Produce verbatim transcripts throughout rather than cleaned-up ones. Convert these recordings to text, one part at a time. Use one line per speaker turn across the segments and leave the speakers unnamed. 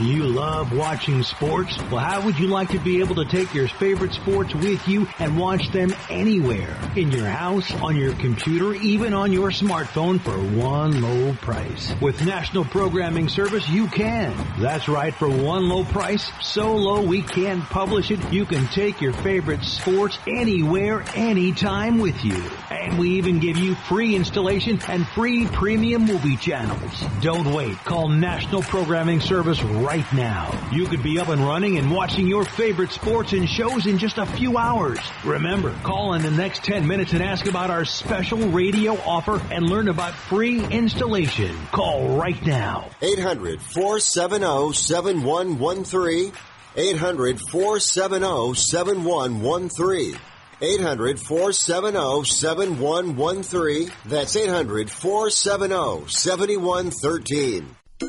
Do you love watching sports? Well, how would you like to be able to take your favorite sports with you and watch them anywhere? In your house, on your computer, even on your smartphone for one low price. With National Programming Service, you can. That's right, for one low price, so low we can't publish it, you can take your favorite sports anywhere, anytime with you. And we even give you free installation and free premium movie channels. Don't wait. Call National Programming Service right now. You could be up and running and watching your favorite sports and shows in just a few hours. Remember, call in the next ten minutes and ask about our special radio offer and learn about free installation. Call right now.
eight hundred, four seven zero, seven one one three. eight hundred, four seven zero, seven one one three. eight hundred, four seven zero, seven one one three. That's eight hundred, four seven zero, seven one one three.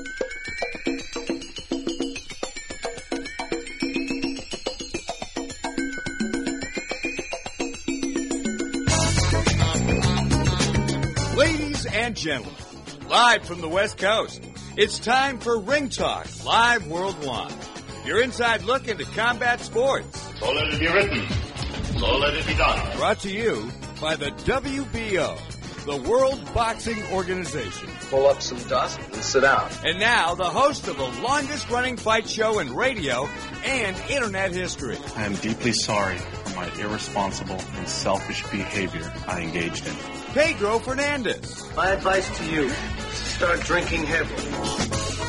Ladies and gentlemen, live from the West Coast, it's time for Ring Talk Live Worldwide. Your inside look into combat sports.
So let it be written. So let it be done.
Brought to you by the W B O, the World Boxing Organization.
Pull up some dust and sit down.
And now, the host of the longest-running fight show in radio and internet history.
I am deeply sorry for my irresponsible and selfish behavior I engaged in.
Pedro Fernandez.
My advice to you is to start drinking heavily.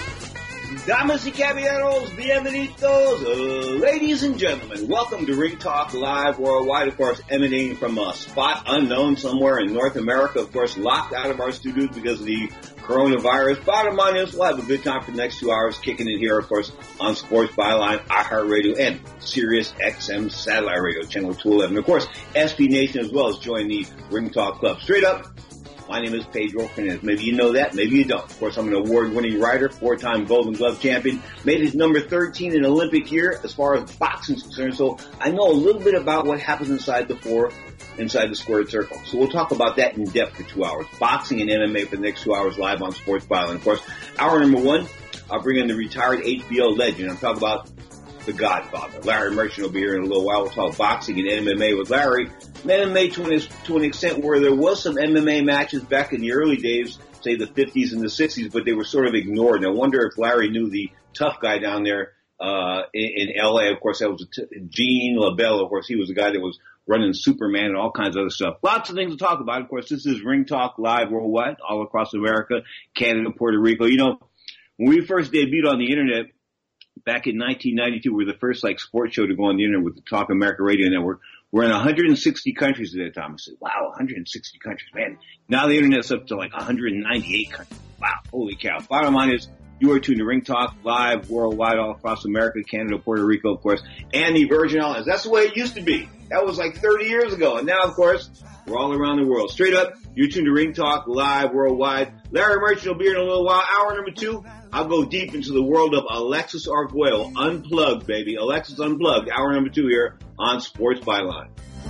Damas y caballeros, bienvenidos, uh, ladies and gentlemen, welcome to Ring Talk Live Worldwide, of course, emanating from a spot unknown somewhere in North America, of course, locked out of our studios because of the coronavirus. Bottom line is, we'll have a good time for the next two hours, kicking it here, of course, on Sports Byline, iHeartRadio, and Sirius X M Satellite Radio, Channel two eleven. Of course, S B Nation as well as join the Ring Talk Club. Straight up, my name is Pedro Fernandez. Maybe you know that, maybe you don't. Of course, I'm an award-winning writer, four-time Golden Glove champion, made it number thirteen in Olympic year as far as boxing is concerned. So I know a little bit about what happens inside the four, inside the squared circle. So we'll talk about that in depth for two hours. Boxing and M M A for the next two hours live on Sports Byline. Of course, hour number one, I'll bring in the retired H B O legend. I'm talking about the Godfather. Larry Merchant will be here in a little while. We'll talk boxing and M M A with Larry. M M A to an, to an extent where there was some M M A matches back in the early days, say the fifties and the sixties, but they were sort of ignored. And I wonder if Larry knew the tough guy down there uh in, in L A. Of course, that was t- Gene LaBelle. Of course, he was the guy that was running Superman and all kinds of other stuff. Lots of things to talk about. Of course, this is Ring Talk Live Worldwide, all across America, Canada, Puerto Rico. You know, when we first debuted on the Internet, back in nineteen ninety-two, we were the first like sports show to go on the internet with the Talk America Radio Network. We're in one hundred sixty countries at that time. I said, wow, one hundred sixty countries, man. Now the internet's up to like one hundred ninety-eight countries. Wow, holy cow. Bottom line is, you are tuned to Ring Talk Live Worldwide, all across America, Canada, Puerto Rico, of course, and the Virgin Islands. That's the way it used to be. That was like thirty years ago. And now, of course, we're all around the world. Straight up, you're tuned to Ring Talk Live Worldwide. Larry Merchant will be here in a little while. Hour number two, I'll go deep into the world of Alexis Arguello. Unplugged, baby. Alexis Unplugged. Hour number two here on Sports Byline.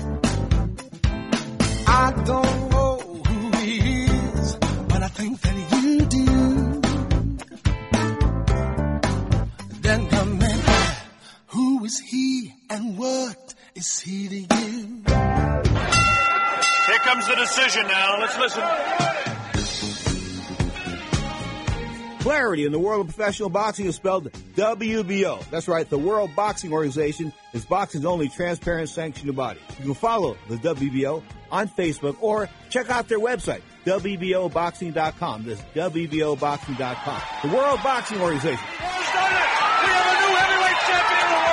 I don't know who he is, but I think that you do. Then the man, who is he and what is he to you?
Here comes the decision now. Let's listen.
Clarity in the world of professional boxing is spelled W B O. That's right, the World Boxing Organization is boxing's only transparent sanctioned body. You can follow the W B O on Facebook or check out their website, W B O boxing dot com. That's W B O boxing dot com. The World Boxing Organization.
We have a new heavyweight champion in the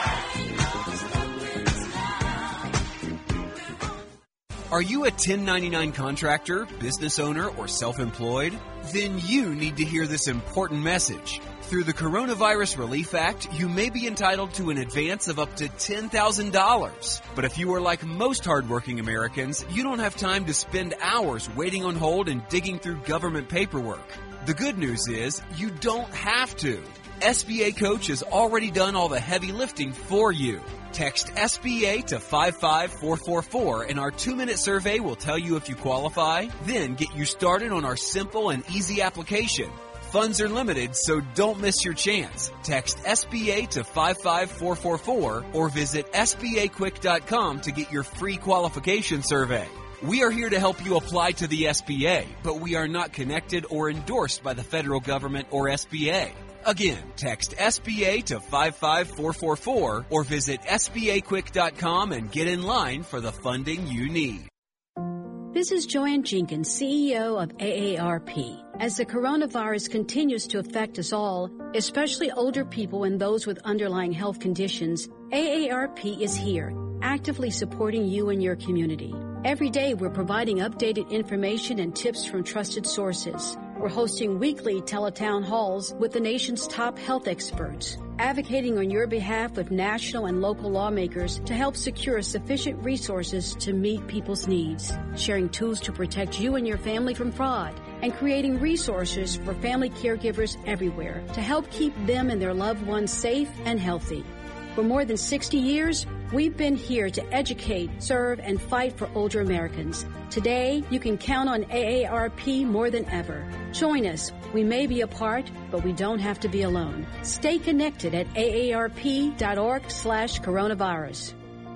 Are you a ten ninety-nine contractor, business owner, or self-employed? Then you need to hear this important message. Through the Coronavirus Relief Act, you may be entitled to an advance of up to ten thousand dollars. But if you are like most hardworking Americans, you don't have time to spend hours waiting on hold and digging through government paperwork. The good news is, you don't have to. S B A Coach has already done all the heavy lifting for you. Text S B A to five five four four four and our two-minute survey will tell you if you qualify. Then get you started on our simple and easy application. Funds are limited, so don't miss your chance. Text S B A to five five four four four or visit S B A quick dot com to get your free qualification survey. We are here to help you apply to the S B A, but we are not connected or endorsed by the federal government or S B A. Again, text S B A to five five four four four or visit S B A quick dot com and get in line for the funding you need.
This is Joanne Jenkins, C E O of A A R P. As the coronavirus continues to affect us all, especially older people and those with underlying health conditions, A A R P is here, actively supporting you and your community. Every day we're providing updated information and tips from trusted sources. We're hosting weekly teletown halls with the nation's top health experts, advocating on your behalf with national and local lawmakers to help secure sufficient resources to meet people's needs, sharing tools to protect you and your family from fraud, and creating resources for family caregivers everywhere to help keep them and their loved ones safe and healthy. For more than sixty years, we've been here to educate, serve, and fight for older Americans. Today, you can count on A A R P more than ever. Join us. We may be apart, but we don't have to be alone. Stay connected at A A R P dot org slash coronavirus.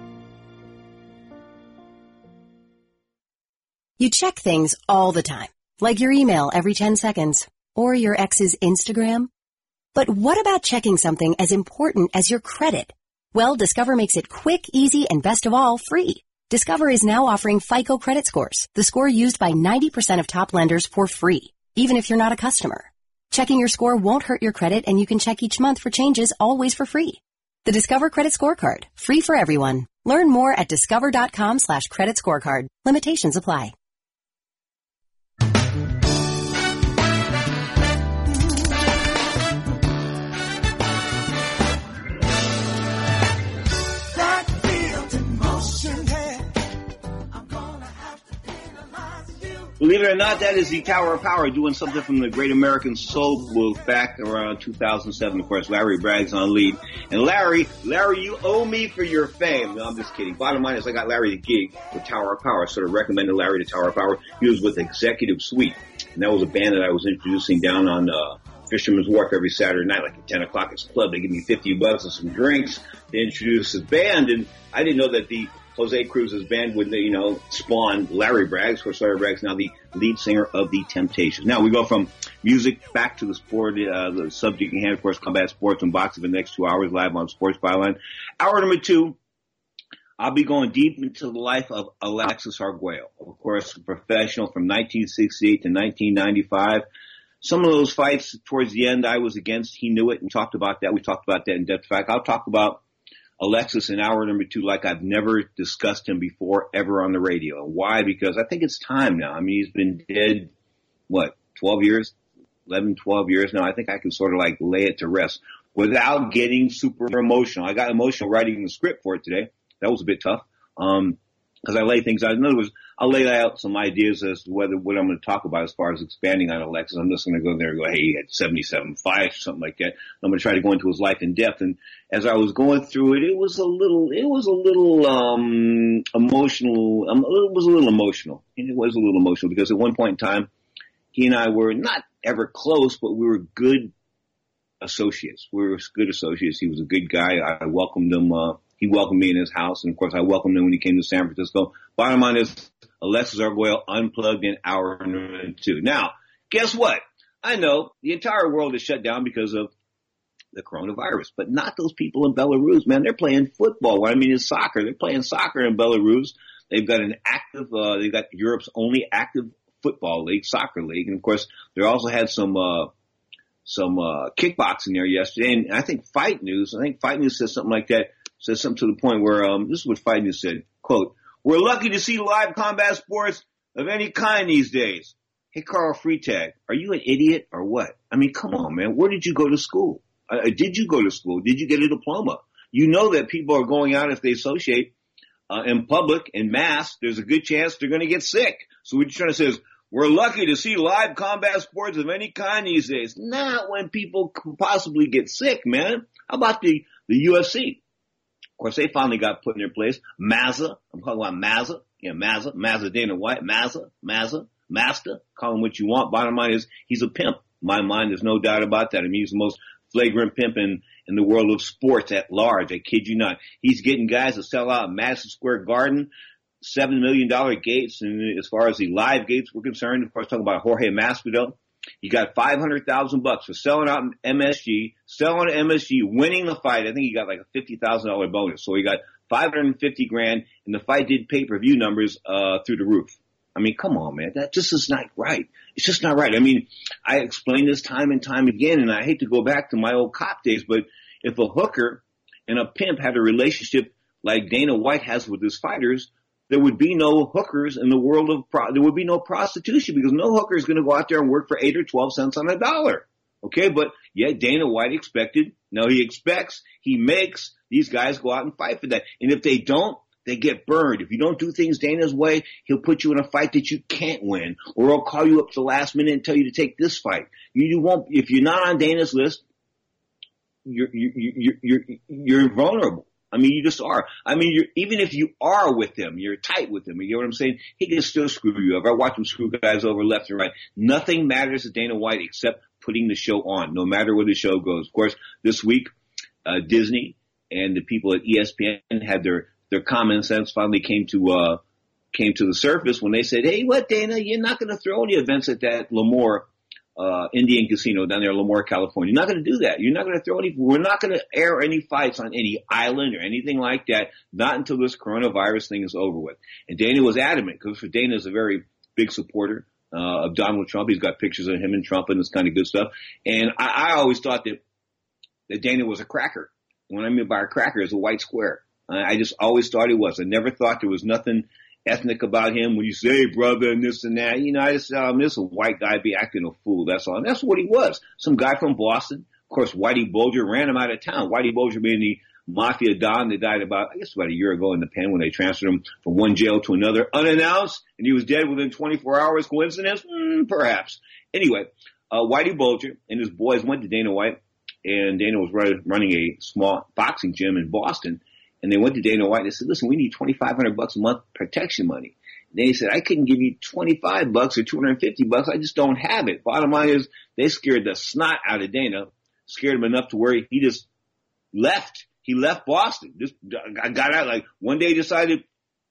You check things all the time, like your email every ten seconds, or your ex's Instagram. But what about checking something as important as your credit? Well, Discover makes it quick, easy, and best of all, free. Discover is now offering FICO credit scores, the score used by ninety percent of top lenders, for free, even if you're not a customer. Checking your score won't hurt your credit, and you can check each month for changes, always for free. The Discover Credit Scorecard, free for everyone. Learn more at discover.com slash credit scorecard. Limitations apply.
Believe it or not, that is the Tower of Power, doing something from the Great American Soul book back around two thousand seven. Of course, Larry Bragg's on lead. And Larry, Larry, you owe me for your fame. No, I'm just kidding. Bottom line is I got Larry the gig with Tower of Power. I sort of recommended Larry to Tower of Power. He was with Executive Suite. And that was a band that I was introducing down on uh, Fisherman's Wharf every Saturday night, like at ten o'clock. It's club. They give me fifty bucks and some drinks. They introduce his band. And I didn't know that the Jose Cruz's band would, you know, spawn Larry Braggs. Of course, Larry Braggs now the lead singer of the Temptations. Now we go from music back to the sport, uh, the subject in hand, of course, combat sports and boxing for the next two hours live on Sports Byline. Hour number two, I'll be going deep into the life of Alexis Arguello. Of course, a professional from nineteen sixty-eight to nineteen ninety-five. Some of those fights towards the end I was against. He knew it and talked about that. We talked about that in depth. In fact, I'll talk about Alexis in hour number two like I've never discussed him before ever on the radio. Why? Because I think it's time now. I mean, he's been dead, what, twelve years, eleven, twelve years now. I think I can sort of like lay it to rest without getting super emotional. I got emotional writing the script for it today. That was a bit tough. Um, cause I lay things out. In other words, I'll lay out some ideas as to whether what I'm going to talk about as far as expanding on Alexis. I'm just going to go there and go, hey, he had seventy-seven fights or something like that. I'm going to try to go into his life in depth. And as I was going through it, it was a little, it was a little, um, emotional. Um, it was a little emotional. And it was a little emotional because at one point in time, he and I were not ever close, but we were good associates. We were good associates. He was a good guy. I welcomed him, uh, he welcomed me in his house. And of course, I welcomed him when he came to San Francisco. Bottom line is, Alexis Arguello unplugged in hour number two. Now, guess what? I know the entire world is shut down because of the coronavirus, but not those people in Belarus, man. They're playing football. What I mean is soccer. They're playing soccer in Belarus. They've got an active, uh, they've got Europe's only active football league, soccer league. And of course, they also had some, uh, some, uh, kickboxing there yesterday. And I think Fight News, I think Fight News says something like that, says something to the point where, um, this is what Fight News said, quote, "We're lucky to see live combat sports of any kind these days." Hey, Carl Freitag, are you an idiot or what? I mean, come on, man. Where did you go to school? Uh, did you go to school? Did you get a diploma? You know that people are going out if they associate uh, in public, in mass. There's a good chance they're going to get sick. So what you're trying to say is, we're lucky to see live combat sports of any kind these days. Not when people could possibly get sick, man. How about the, the U F C? Of course, they finally got put in their place. Mazza, I'm talking about Mazza. Yeah, Mazza, Mazza Dana White, Mazza, Mazza, Master. Call him what you want. Bottom line is, he's a pimp. my mind. There's no doubt about that. I mean, he's the most flagrant pimp in, in the world of sports at large. I kid you not. He's getting guys to sell out Madison Square Garden, seven million dollars gates. And as far as the live gates were concerned, of course, talking about Jorge Masvidal, he got five hundred thousand bucks for selling out M S G, selling M S G, winning the fight. I think he got like a fifty thousand dollars bonus. So he got five hundred fifty grand, and the fight did pay-per-view numbers, uh, through the roof. I mean, come on, man. That just is not right. It's just not right. I mean, I explained this time and time again, and I hate to go back to my old cop days, but if a hooker and a pimp had a relationship like Dana White has with his fighters, there would be no hookers in the world of pro- there would be no prostitution, because no hooker is going to go out there and work for eight or twelve cents on a dollar. Okay, but yet Dana White expected, no, he expects, he makes these guys go out and fight for that. And if they don't, they get burned. If you don't do things Dana's way, he'll put you in a fight that you can't win, or he'll call you up to the last minute and tell you to take this fight. You, you won't, if you're not on Dana's list, you're, you're, you're, you're, you're vulnerable. I mean, you just are. I mean, you're, even if you are with him, you're tight with him. You get what I'm saying? He can still screw you over. I watch him screw guys over left and right. Nothing matters to Dana White except putting the show on, no matter where the show goes. Of course, this week, uh, Disney and the people at E S P N had their, their common sense finally came to, uh, came to the surface when they said, hey, what, Dana, you're not going to throw any events at that Lemoore uh, Indian Casino down there in Lemoore, California. You're not going to do that. You're not going to throw any, we're not going to air any fights on any island or anything like that, not until this coronavirus thing is over with. And Dana was adamant, because for Dana is a very big supporter uh, of Donald Trump. He's got pictures of him and Trump and this kind of good stuff. And I, I always thought that, that Dana was a cracker. And what I mean by a cracker is a white square. I, I just always thought he was. I never thought there was nothing ethnic about him when you say brother and this and that. You know, I just saw him, this a white guy be acting a fool. That's all. And that's what he was. Some guy from Boston. Of course, Whitey Bulger ran him out of town. Whitey Bulger being the mafia don that died about, I guess about a year ago in the pen when they transferred him from one jail to another unannounced, and he was dead within twenty-four hours. Coincidence? Mm, perhaps. Anyway, uh, Whitey Bulger and his boys went to Dana White, and Dana was running a small boxing gym in Boston. And they went to Dana White and they said, listen, we need twenty-five hundred bucks a month protection money. And they said, I couldn't give you twenty-five bucks or two hundred fifty bucks. I just don't have it. Bottom line is they scared the snot out of Dana, scared him enough to where he just left. He left Boston. Just got out like one day, decided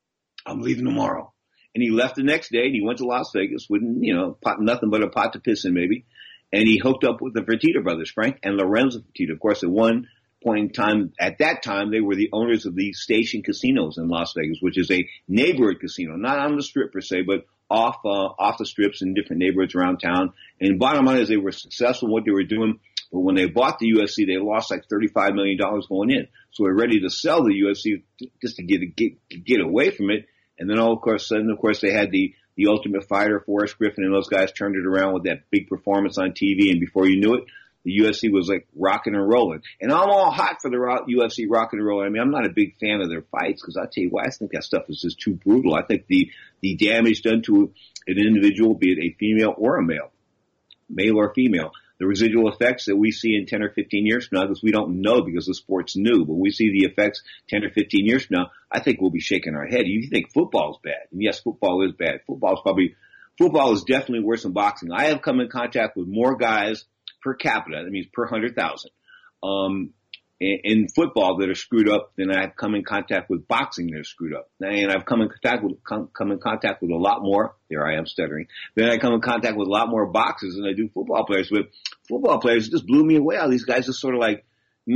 I'm leaving tomorrow. And he left the next day and he went to Las Vegas with, you know, pot, nothing but a pot to piss in maybe. And he hooked up with the Fertitta brothers, Frank and Lorenzo Fertitta. Of course, at one point in time, at that time, they were the owners of the Station Casinos in Las Vegas, which is a neighborhood casino, not on the strip per se, but off, uh, off the strips in different neighborhoods around town. And bottom line is they were successful in what they were doing. But when they bought the U F C, they lost like thirty-five million dollars going in. So they're ready to sell the U F C just to get, get, get away from it. And then all of course, sudden, of course, they had the, the Ultimate Fighter, Forrest Griffin, and those guys turned it around with that big performance on T V. And before you knew it, the U F C was like rocking and rolling. And I'm all hot for the U F C rocking and rolling. I mean, I'm not a big fan of their fights because I'll tell you why, I think that stuff is just too brutal. I think the, the damage done to an individual, be it a female or a male, male or female, the residual effects that we see in ten or fifteen years from now, because we don't know because the sport's new, but we see the effects ten or fifteen years from now, I think we'll be shaking our head. You think football's bad. And yes, football is bad. Football is probably, football is definitely worse than boxing. I have come in contact with more guys per capita, that means per hundred thousand, um, in, in football that are screwed up than I've come in contact with boxing that are screwed up. And I've come in contact with, come, come in contact with a lot more, there I am stuttering, then I come in contact with a lot more boxers than I do football players. But football players just blew me away. All these guys are sort of like, I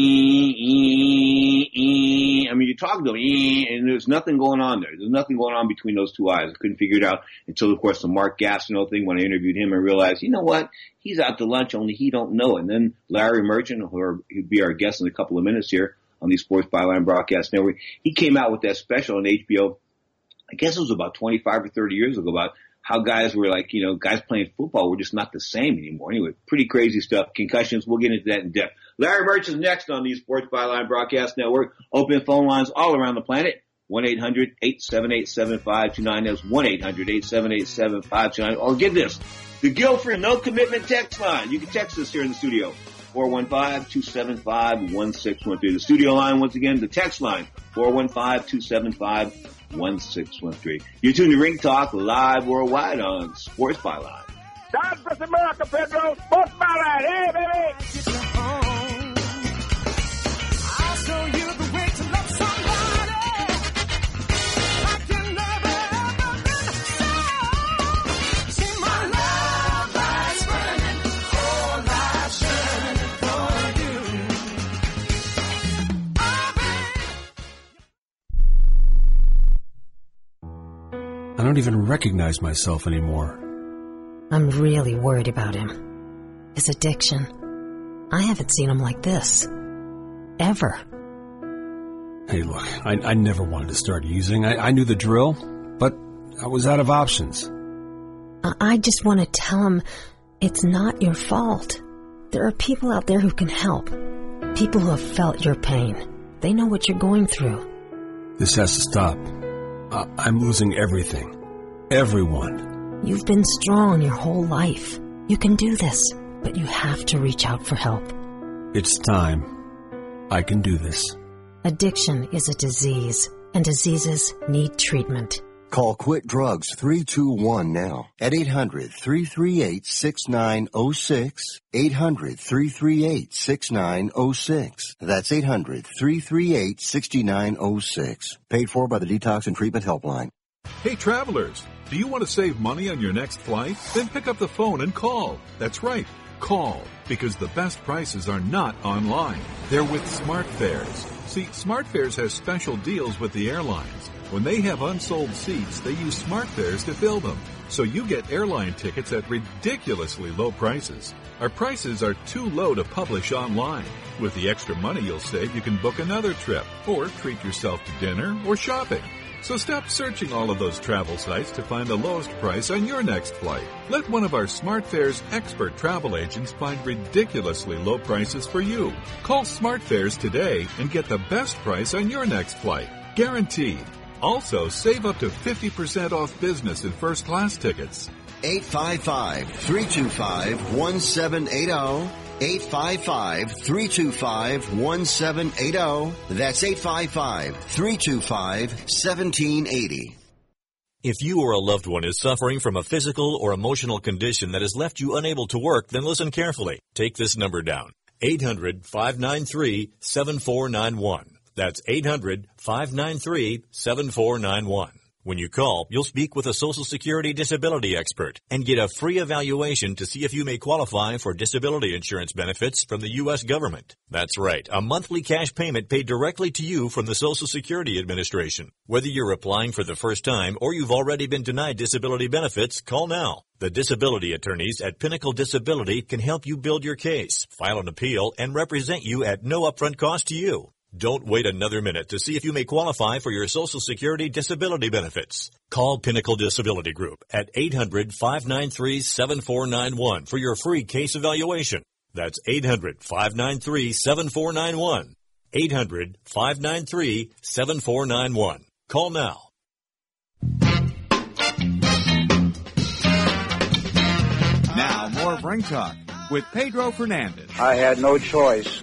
mean, you talk to them, and there's nothing going on there. There's nothing going on between those two eyes. I couldn't figure it out until, of course, the Mark Gastineau thing when I interviewed him and realized, you know what? He's out to lunch, only he don't know. And then Larry Merchant, who'll be our guest in a couple of minutes here on the Sports Byline Broadcast Network, he came out with that special on H B O. I guess it was about twenty-five or thirty years ago about how guys were like, you know, guys playing football were just not the same anymore. Anyway, pretty crazy stuff. Concussions, we'll get into that in depth. Larry Merch is next on the Sports Byline Broadcast Network. Open phone lines all around the planet. one eight hundred eight seven eight seven five two nine. That's one eight hundred eight seven eight seven five two nine. Or get this, the Guilford No Commitment text line. You can text us here in the studio. four one five two seven five one six one three. The studio line, once again, the text line, four one five two seven five one six one three. You're tuned to Ring Talk live worldwide on Sports Byline.
God bless America, Pedro. Both my right. Hey, baby.
I'll show you the way to love somebody like you never ever been so. See my love light's burning, whole life shining for you.
I don't even recognize myself anymore.
I'm really worried about him. His addiction. I haven't seen him like this. Ever.
Hey, look, I, I never wanted to start using. I, I knew the drill, but I was out of options.
I, I just want to tell him it's not your fault. There are people out there who can help. People who have felt your pain. They know what you're going through.
This has to stop. I, I'm losing everything. Everyone.
You've been strong your whole life. You can do this, but you have to reach out for help.
It's time. I can do this.
Addiction is a disease, and diseases need treatment.
Call Quit Drugs three two one now at eight hundred, three three eight, six nine zero six, eight hundred, three three eight, six nine zero six. That's eight hundred, three three eight, six nine zero six. Paid for by the Detox and Treatment Helpline.
Hey, travelers, do you want to save money on your next flight? Then pick up the phone and call. That's right, call, because the best prices are not online. They're with SmartFares. See, SmartFares has special deals with the airlines. When they have unsold seats, they use SmartFares to fill them. So you get airline tickets at ridiculously low prices. Our prices are too low to publish online. With the extra money you'll save, you can book another trip or treat yourself to dinner or shopping. So stop searching all of those travel sites to find the lowest price on your next flight. Let one of our SmartFares expert travel agents find ridiculously low prices for you. Call SmartFares today and get the best price on your next flight. Guaranteed. Also, save up to fifty percent off business and first class tickets.
eight five five, three two five, one seven eight zero. eight five five, three two five, one seven eight zero. That's eight five five, three two five, one seven eight zero.
If you or a loved one is suffering from a physical or emotional condition that has left you unable to work, then listen carefully. Take this number down. eight hundred, five nine three, seven four nine one. That's eight hundred, five nine three, seven four nine one. When you call, you'll speak with a Social Security disability expert and get a free evaluation to see if you may qualify for disability insurance benefits from the U S government. That's right, a monthly cash payment paid directly to you from the Social Security Administration. Whether you're applying for the first time or you've already been denied disability benefits, call now. The disability attorneys at Pinnacle Disability can help you build your case, file an appeal, and represent you at no upfront cost to you. Don't wait another minute to see if you may qualify for your Social Security disability benefits. Call Pinnacle Disability Group at eight hundred, five nine three, seven four nine one for your free case evaluation. That's eight hundred, five nine three, seven four nine one. eight hundred, five nine three, seven four nine one. Call now.
Now, more of Ring Talk with Pedro Fernandez.
I had no choice.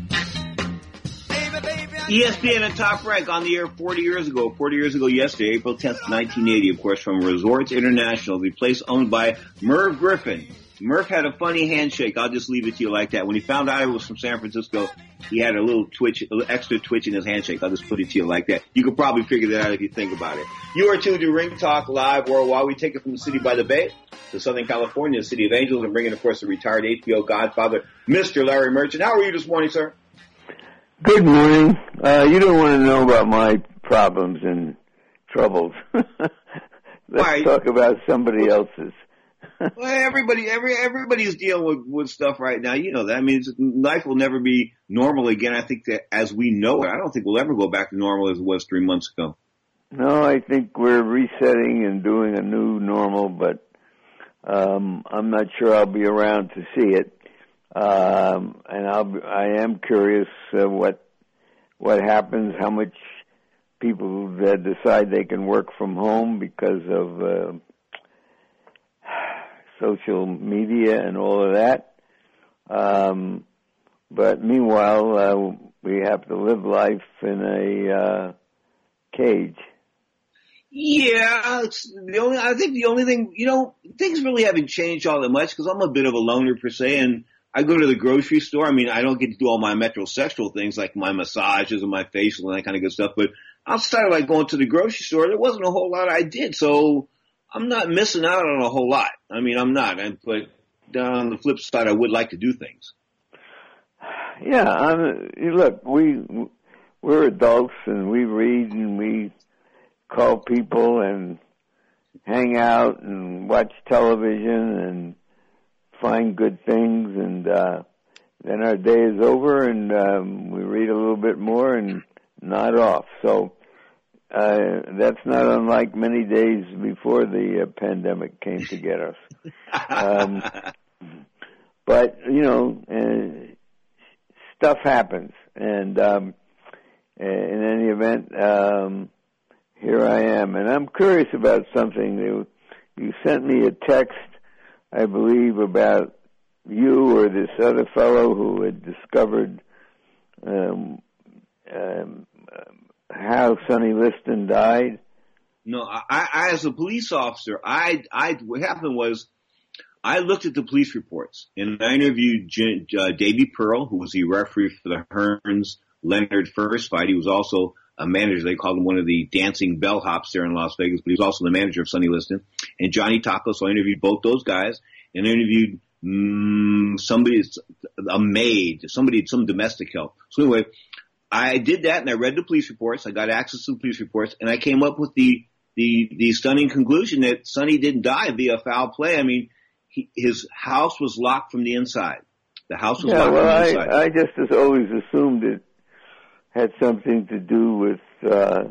E S P N and Top Rank on the air forty years ago. forty years ago yesterday, April tenth, nineteen eighty, of course, from Resorts International, the place owned by Merv Griffin. Murph had a funny handshake. I'll just leave it to you like that. When he found out I was from San Francisco, he had a little twitch, a little extra twitch in his handshake. I'll just put it to you like that. You could probably figure that out if you think about it. You are tuned to Ring Talk Live Worldwide. We take it from the city by the bay to Southern California, the city of Angels, and bring in, of course, the retired H B O godfather, Mister Larry Merchant. How are you this morning, sir?
Good morning. Uh, you don't want to know about my problems and troubles. Let's talk about somebody else's.
Well, everybody, every everybody's dealing with, with stuff right now. You know that. I mean, it's, life will never be normal again. I think that as we know it, I don't think we'll ever go back to normal as it was three months ago.
No, I think we're resetting and doing a new normal, but um, I'm not sure I'll be around to see it. Um, and I'll be, I am curious uh, what what happens, how much people uh, decide they can work from home because of uh, social media and all of that. Um, but meanwhile, uh, we have to live life in a uh, cage.
Yeah, it's the only. I think the only thing, you know, things really haven't changed all that much because I'm a bit of a loner per se, and I go to the grocery store. I mean, I don't get to do all my metrosexual things like my massages and my facial and that kind of good stuff, but outside of like going to the grocery store, there wasn't a whole lot I did, so I'm not missing out on a whole lot. I mean, I'm not. I, but down on the flip side, I would like to do things.
Yeah, I'm, look, we we're adults and we read and we call people and hang out and watch television and find good things, and uh, then our day is over and um, we read a little bit more and nod off. So uh, that's not unlike many days before the uh, pandemic came to get us. Um, but, you know, uh, stuff happens, and um, in any event, um, here I am, and I'm curious about something. You, you sent me a text, I believe, about you or this other fellow who had discovered um, um, how Sonny Liston died.
No, I, I, as a police officer, I, I, what happened was, I looked at the police reports, and I interviewed J- uh, Davey Pearl, who was the referee for the Hearns Leonard first fight. He was also a manager. They called him one of the dancing bellhops there in Las Vegas, but he was also the manager of Sonny Liston. And Johnny Taco, so I interviewed both those guys, and I interviewed mm, somebody, a maid, somebody, some domestic help. So anyway, I did that, and I read the police reports. I got access to the police reports, and I came up with the the the stunning conclusion that Sonny didn't die via foul play. I mean, he, his house was locked from the inside. The house was
yeah,
locked
well,
from the
I,
inside.
I just as always assumed it had something to do with uh,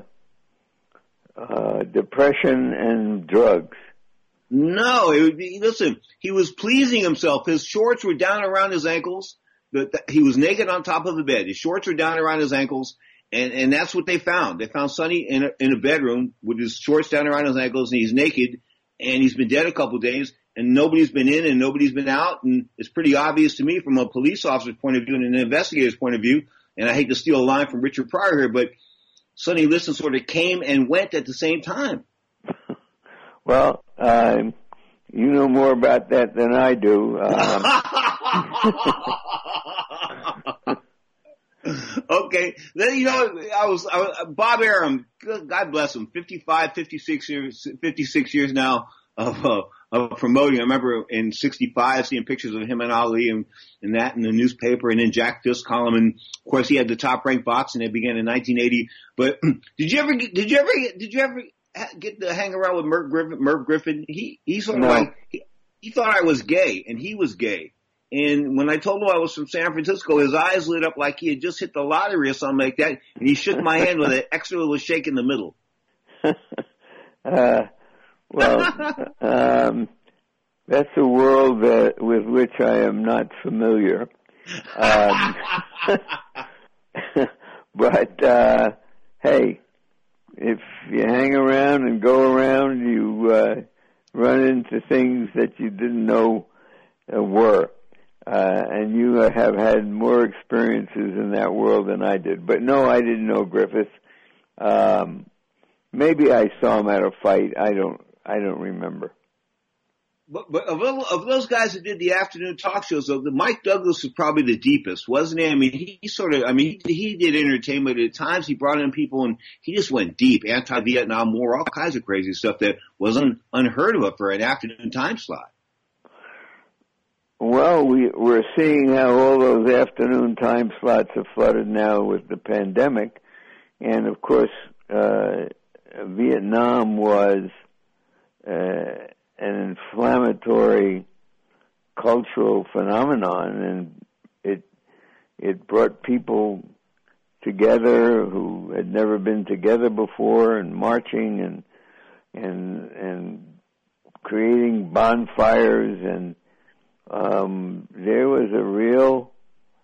uh, depression and drugs.
No, it would be, listen, he was pleasing himself. His shorts were down around his ankles. The, the, he was naked on top of the bed. His shorts were down around his ankles, and, and that's what they found. They found Sonny in a, in a bedroom with his shorts down around his ankles, and he's naked, and he's been dead a couple of days, and nobody's been in and nobody's been out, and it's pretty obvious to me from a police officer's point of view and an investigator's point of view, and I hate to steal a line from Richard Pryor here, but Sonny Liston sort of came and went at the same time.
Well, um, you know more about that than I do. Um,
okay, then you know I was, I was Bob Arum. God bless him. fifty-five, fifty-six years, fifty-six years now of uh, of promoting. I remember in sixty-five seeing pictures of him and Ali and, and that in the newspaper, and then Jack Fisk column. And of course, he had the Top Rank Boxing that began in nineteen eighty. But did you ever get, did you ever get, did you ever get to hang around with Merv Griffin? Merv Griffin, he he sort of
no.
like he, he thought I was gay, and he was gay. And when I told him I was from San Francisco, his eyes lit up like he had just hit the lottery or something like that, and he shook my hand with an extra little shake in the middle.
uh, well, um, that's a world that, with which I am not familiar. Um, but uh, hey, if you hang around and go around, you uh, run into things that you didn't know uh, were. Uh, and you have had more experiences in that world than I did. But no, I didn't know Griffith. Um, maybe I saw him at a fight. I don't, I don't remember.
But, but of, of those guys that did the afternoon talk shows, though, the Mike Douglas was probably the deepest, wasn't he? I mean, he, he sort of, I mean, he, he did entertainment at times. He brought in people and he just went deep, anti-Vietnam War, all kinds of crazy stuff that wasn't unheard of for an afternoon time slot.
Well, we, we're seeing how all those afternoon time slots are flooded now with the pandemic. And, of course, uh, Vietnam was uh, an inflammatory cultural phenomenon, and it it brought people together who had never been together before, and marching and and and creating bonfires, and um, there was a real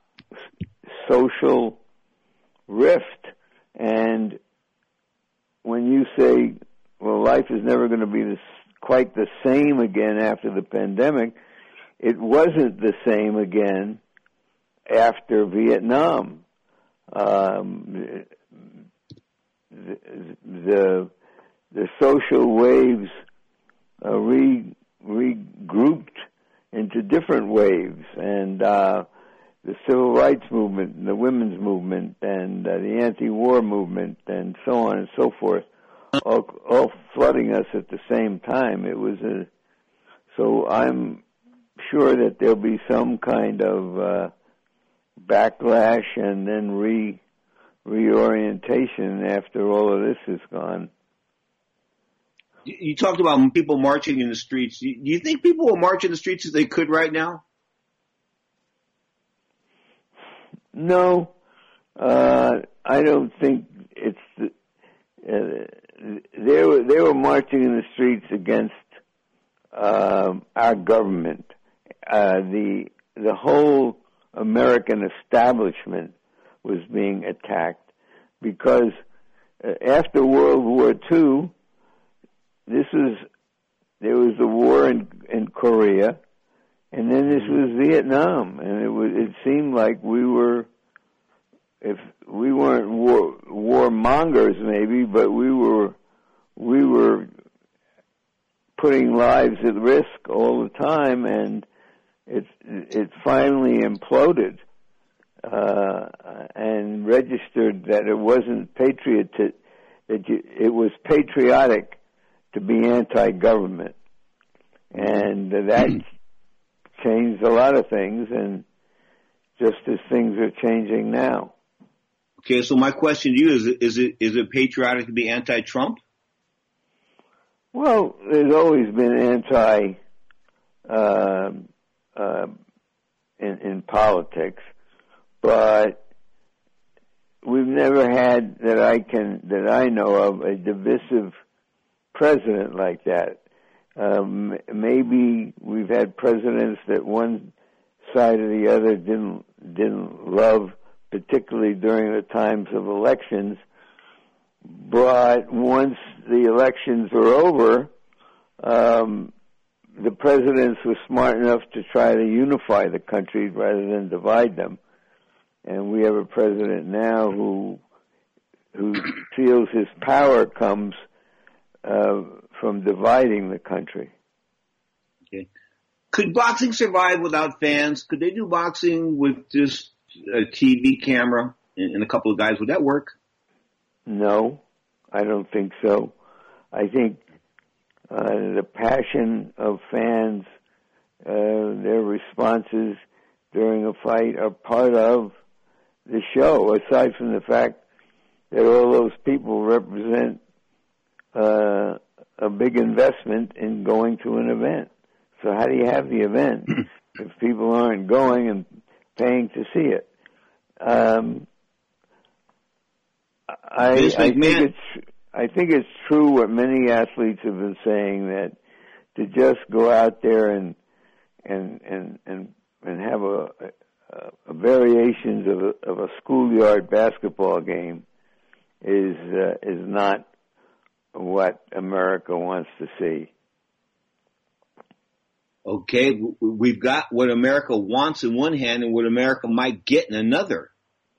social rift. And when you say, well, life is never going to be this, quite the same again after the pandemic, it wasn't the same again after Vietnam. Um, the, the the social waves uh, re regrouped into different waves, and uh, the civil rights movement, and the women's movement, and uh, the anti-war movement, and so on and so forth, all, all flooding us at the same time. It was a so I'm sure that there'll be some kind of uh, backlash and then re reorientation after all of this is gone.
You talked about people marching in the streets. Do you think people will march in the streets as they could right now?
No, uh, I don't think it's. The, uh, they were they were marching in the streets against um, our government. Uh, the the whole American establishment was being attacked because uh, after World War Two, this was there was the war in in Korea, and then this was Vietnam, and it was it seemed like we were, if we weren't war warmongers maybe, but we were we were putting lives at risk all the time, and it it finally imploded uh, and registered that it wasn't patriot that you, it was patriotic to be anti-government, and that changed a lot of things, and just as things are changing now.
Okay, so my question to you is: Is it is it patriotic to be anti-Trump?
Well, there's always been anti uh, uh, in, in politics, but we've never had that I can that I know of a divisive president like that. Um, maybe we've had presidents that one side or the other didn't didn't love, particularly during the times of elections. But once the elections were over, um, the presidents were smart enough to try to unify the country rather than divide them. And we have a president now who who feels his power comes uh, from dividing the country.
Okay. Could boxing survive without fans? Could they do boxing with just a T V camera and, and a couple of guys? Would that work?
No, I don't think so. I think uh, the passion of fans, uh, their responses during a fight are part of the show, aside from the fact that all those people represent uh, a big investment in going to an event. So how do you have the event if people aren't going and paying to see it? Um, I, I think it's I think it's true what many athletes have been saying, that to just go out there and and and and, and have a, a, a variations of a, of a schoolyard basketball game is uh, is not what America wants to see.
Okay, we've got what America wants in one hand and what America might get in another.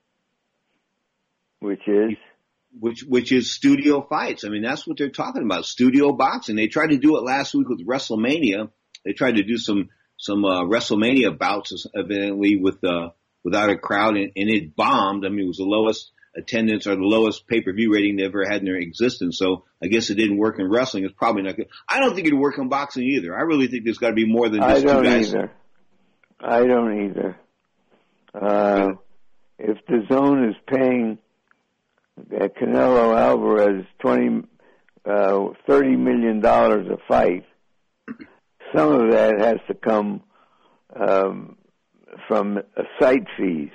Which is?
Which which is studio fights. I mean, that's what they're talking about, studio boxing. They tried to do it last week with WrestleMania. They tried to do some some uh, WrestleMania bouts, evidently, with uh, without a crowd, and, and it bombed. I mean, it was the lowest attendance or the lowest pay-per-view rating they ever had in their existence. So I guess it didn't work in wrestling. It's probably not good. I don't think it'd work in boxing either. I really think there's got to be more than just
I don't
two guys.
either. I don't either. Uh, if the zone is paying uh, Canelo Alvarez twenty, uh, thirty million dollars a fight, some of that has to come um, from uh, site fees.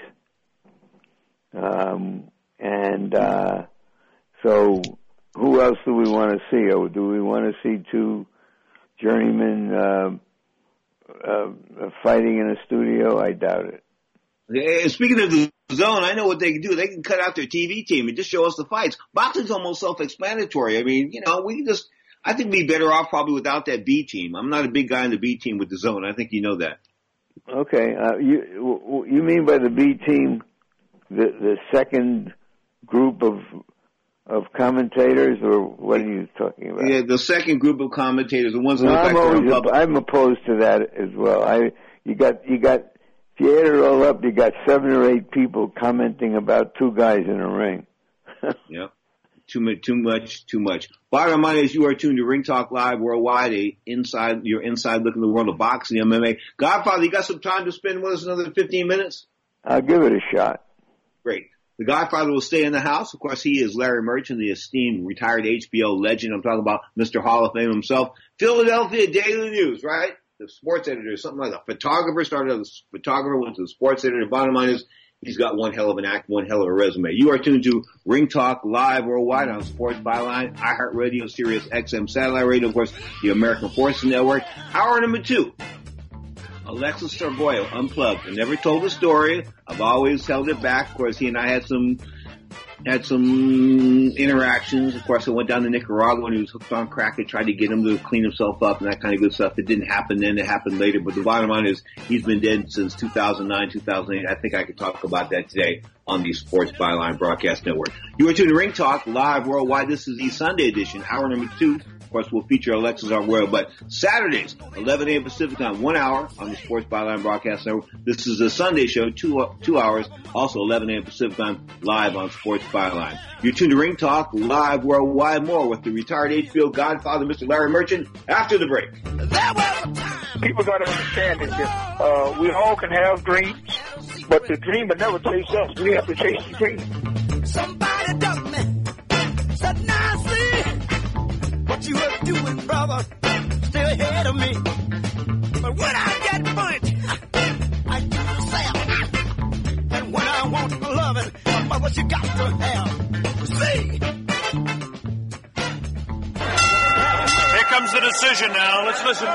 Um, and uh, so who else do we want to see? Or do we want to see two journeymen uh, uh, fighting in a studio? I doubt it.
And speaking of the zone, I know what they can do. They can cut out their T V team and just show us the fights. Boxing's almost self-explanatory. I mean, you know, we can just, I think we'd be better off probably without that B team. I'm not a big guy in the B team with the zone. I think you know that.
Okay. Uh, you, you mean by the B team the, the second group of of commentators, or what are you talking about?
Yeah, the second group of commentators, the ones that
No,
look
I'm
like
always
they're
op- I'm opposed to that as well. I you got you got if you add it all up, you got seven or eight people commenting about two guys in a ring.
Yep. Too much, too much, too much. Bottom line is you are tuned to Ring Talk Live Worldwide, a inside, your inside look in the world of boxing, M M A. Godfather, you got some time to spend with us another fifteen minutes?
I'll give it a shot.
Great. The Godfather will stay in the house. Of course, he is Larry Merchant, the esteemed retired H B O legend. I'm talking about Mister Hall of Fame himself. Philadelphia Daily News, right? The sports editor, something like a photographer, started as a photographer, went to the sports editor. The bottom line is, he's got one hell of an act, one hell of a resume. You are tuned to Ring Talk Live Worldwide on Sports Byline, iHeartRadio, Sirius X M Satellite Radio, of course, the American Forces Network. Hour number two, Alexis Sarboyo, Unplugged. I never told the story. I've always held it back. Of course, he and I had some had some interactions. Of course, I went down to Nicaragua when he was hooked on crack. I tried to get him to clean himself up and that kind of good stuff. It didn't happen then. It happened later. But the bottom line is he's been dead since two thousand nine, two thousand eight. I think I could talk about that today on the Sports Byline Broadcast Network. You are tuned to Ring Talk Live Worldwide. This is the Sunday edition, hour number two. Of course, we'll feature Alexis Arroyo, but Saturdays, eleven a.m. Pacific time, one hour on the Sports Byline Broadcast Network. This is a Sunday show, two two hours, also eleven a.m. Pacific time, live on Sports Byline. You're tuned to Ring Talk Live Worldwide, more with the retired H B O Godfather, Mister Larry Merchant, after the break.
People got to understand that uh, we all can have dreams, but the dream will never chase us. We have to chase the dream.
Somebody dumped me. Said, now see what you were doing, brother. Still ahead of me. But when I get punched, I do the same. And when I want loving, my mother, she got to have. See?
Here comes the decision now. Let's listen.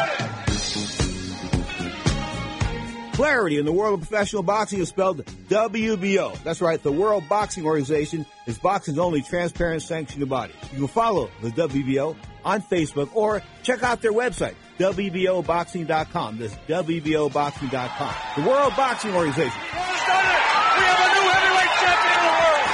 Clarity in the world of professional boxing is spelled W B O. That's right, the World Boxing Organization is boxing's only transparent sanctioned body. You can follow the W B O on Facebook or check out their website, W B O boxing dot com. That's W B O boxing dot com. The World Boxing Organization.
We have a new heavyweight champion of the world.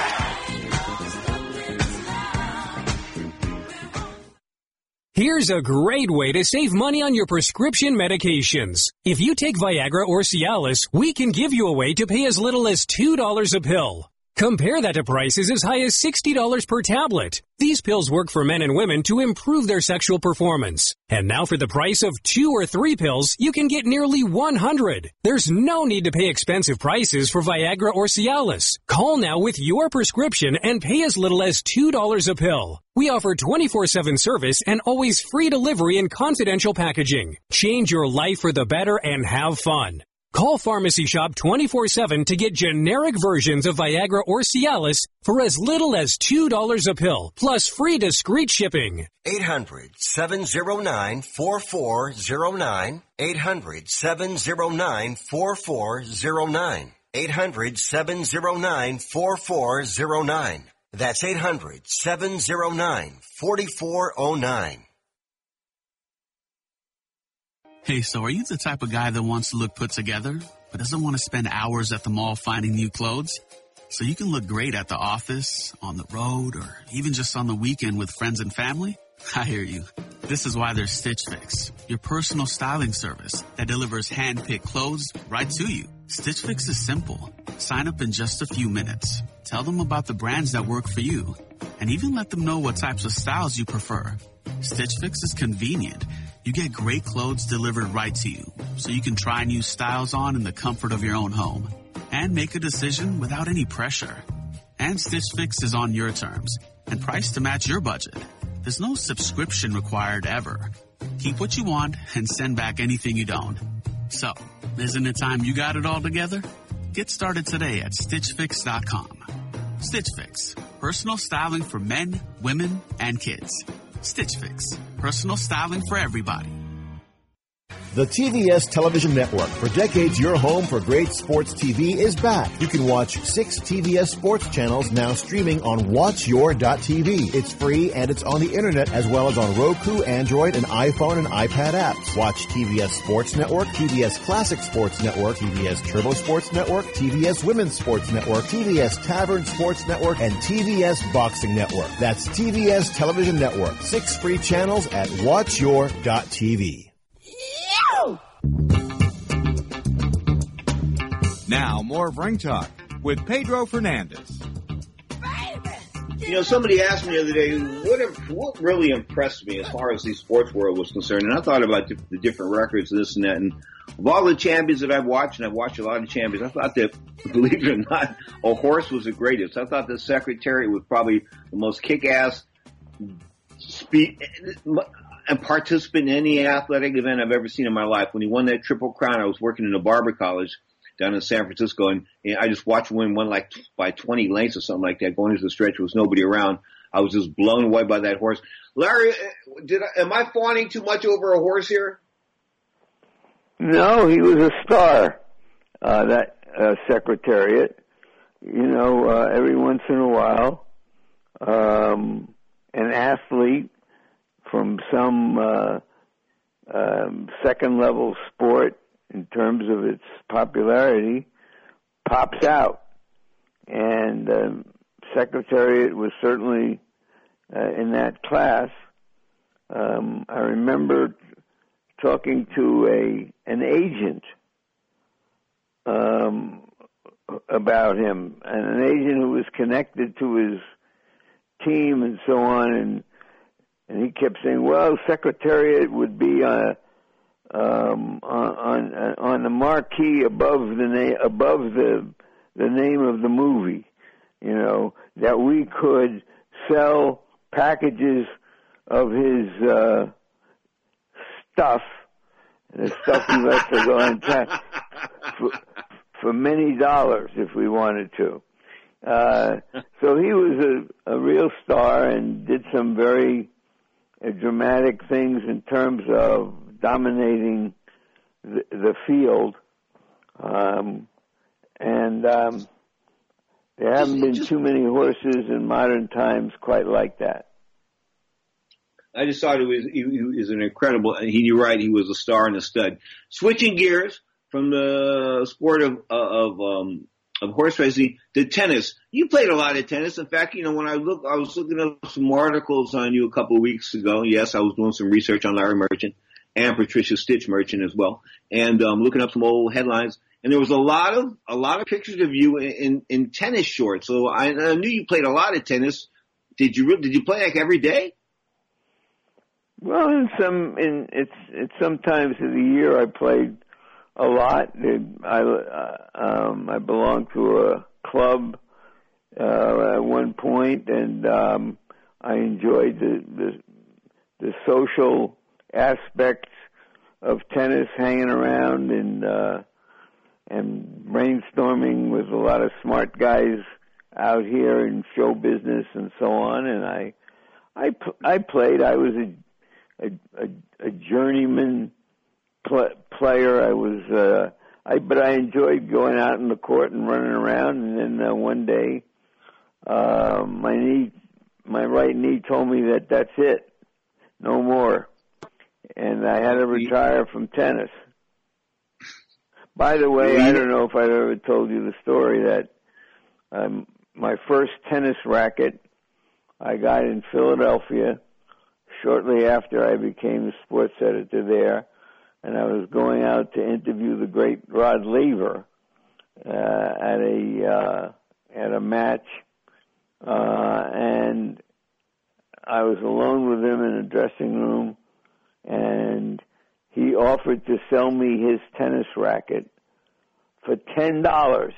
Here's a great way to save money on your prescription medications. If you take Viagra or Cialis, we can give you a way to pay as little as two dollars a pill. Compare that to prices as high as sixty dollars per tablet. These pills work for men and women to improve their sexual performance. And now for the price of two or three pills, you can get nearly one hundred. There's no need to pay expensive prices for Viagra or Cialis. Call now with your prescription and pay as little as two dollars a pill. We offer twenty-four seven service and always free delivery and confidential packaging. Change your life for the better and have fun. Call Pharmacy Shop twenty-four seven to get generic versions of Viagra or Cialis for as little as two dollars a pill, plus free discreet shipping.
eight hundred, seven oh nine, four four oh nine. eight hundred, seven oh nine, four four oh nine. eight hundred, seven oh nine, four four oh nine. That's eight hundred, seven oh nine, four four oh nine.
Hey, so are you the type of guy that wants to look put together, but doesn't want to spend hours at the mall finding new clothes? So you can look great at the office, on the road, or even just on the weekend with friends and family? I hear you. This is why there's Stitch Fix, your personal styling service that delivers hand-picked clothes right to you. Stitch Fix is simple. Sign up in just a few minutes. Tell them about the brands that work for you, and even let them know what types of styles you prefer. Stitch Fix is convenient. You get great clothes delivered right to you, so you can try new styles on in the comfort of your own home and make a decision without any pressure. And Stitch Fix is on your terms and priced to match your budget. There's no subscription required ever. Keep what you want and send back anything you don't. So, isn't it time you got it all together? Get started today at stitch fix dot com. Stitch Fix, personal styling for men, women, and kids. Stitch Fix, personal styling for everybody.
The T V S Television Network, for decades your home for great sports T V, is back. You can watch six T V S sports channels now streaming on watch your dot t v. It's free and it's on the internet as well as on Roku, Android, and iPhone and iPad apps. Watch T V S Sports Network, T V S Classic Sports Network, T V S Turbo Sports Network, T V S Women's Sports Network, T V S Tavern Sports Network, and T V S Boxing Network. That's T V S Television Network. Six free channels at watch your dot t v.
Now, more of Ring Talk with Pedro Fernandez.
You know, somebody asked me the other day, what imp- what really impressed me as far as the sports world was concerned, and I thought about the, the different records, this and that, and of all the champions that I've watched, and I've watched a lot of champions, I thought that, believe it or not, a horse was the greatest. I thought the Secretary was probably the most kick-ass speed and participant in any athletic event I've ever seen in my life. When he won that Triple Crown, I was working in a barber college down in San Francisco, and, and I just watched him win one like by twenty lengths or something like that, going into the stretch. There was nobody around. I was just blown away by that horse. Larry, did I, am I fawning too much over a horse here?
No, he was a star, uh, that uh, Secretariat. You know, uh, every once in a while, um, an athlete from some uh, um, second-level sport in terms of its popularity pops out. And um, Secretariat was certainly uh, in that class. Um, I remember talking to a an agent um, about him, and an agent who was connected to his team and so on, and and he kept saying, "Well, Secretariat would be uh, um, on on on the marquee above the na- above the the name of the movie, you know, that we could sell packages of his uh, stuff, the stuff he lets us go on tap for, for many dollars if we wanted to." Uh, so he was a, a real star and did some very uh, dramatic things in terms of dominating the, the field. Um, and um, there haven't been too many horses in modern times quite like that.
I just thought it was, he, he was an incredible, he, you're right, he was a star and a stud. Switching gears from the sport of, of, um, of horse racing to tennis. You played a lot of tennis. In fact, you know, when I look, I was looking up some articles on you a couple of weeks ago. Yes, I was doing some research on Larry Merchant and Patricia Stitch Merchant as well, and um, looking up some old headlines. And there was a lot of a lot of pictures of you in, in, in tennis shorts. So I, I knew you played a lot of tennis. Did you did you play like every day?
Well, in some in it's it's sometimes of the year I played a lot. I uh, um, I belonged to a club uh, at one point, and um, I enjoyed the, the the social aspects of tennis, hanging around and uh, and brainstorming with a lot of smart guys out here in show business and so on. And I I I played. I was a a, a, a journeyman pl- player. I was, uh, I but I enjoyed going out in the court and running around. And then uh, one day, uh, my knee, my right knee told me that that's it, no more, and I had to retire from tennis. By the way, I don't know if I've ever told you the story that um, my first tennis racket I got in Philadelphia shortly after I became the sports editor there, and I was going out to interview the great Rod Laver uh, at a uh, at a match, uh, and I was alone with him in a dressing room, and he offered to sell me his tennis racket for ten dollars.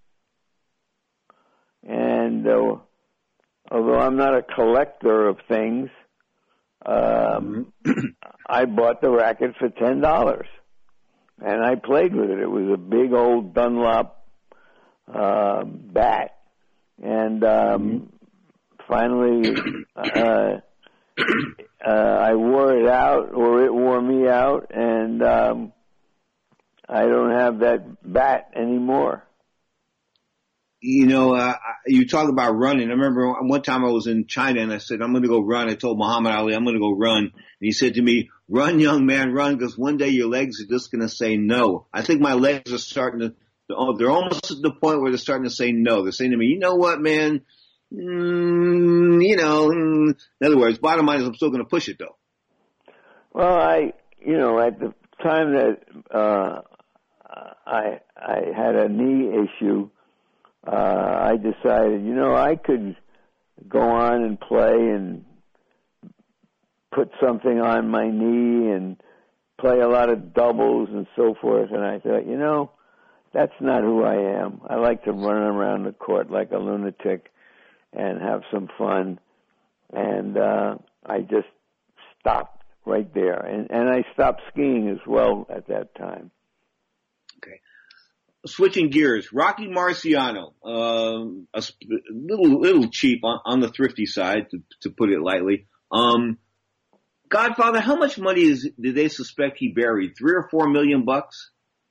And uh, although I'm not a collector of things, um, I bought the racket for ten dollars, and I played with it. It was a big old Dunlop uh, bat, and um, finally, uh, uh, I wore it out, or it wore me out, and um, I don't have that bat anymore.
You know, uh, you talk about running. I remember one time I was in China and I said, I'm going to go run. I told Muhammad Ali, I'm going to go run. And he said to me, run, young man, run, because one day your legs are just going to say no. I think my legs are starting to, they're almost at the point where they're starting to say no. They're saying to me, you know what, man? Mm, you know, mm. In other words, bottom line is I'm still going to push it, though.
Well, I, you know, at the time that uh, I I had a knee issue, uh, I decided, you know, I could go on and play and put something on my knee and play a lot of doubles and so forth. And I thought, you know, that's not who I am. I like to run around the court like a lunatic and have some fun. And uh, I just stopped right there. And, and I stopped skiing as well at that time.
Okay. Switching gears, Rocky Marciano, uh, a little little cheap on, on the thrifty side, to, to put it lightly. Um, Godfather, how much money is did they suspect he buried? Three or four million bucks?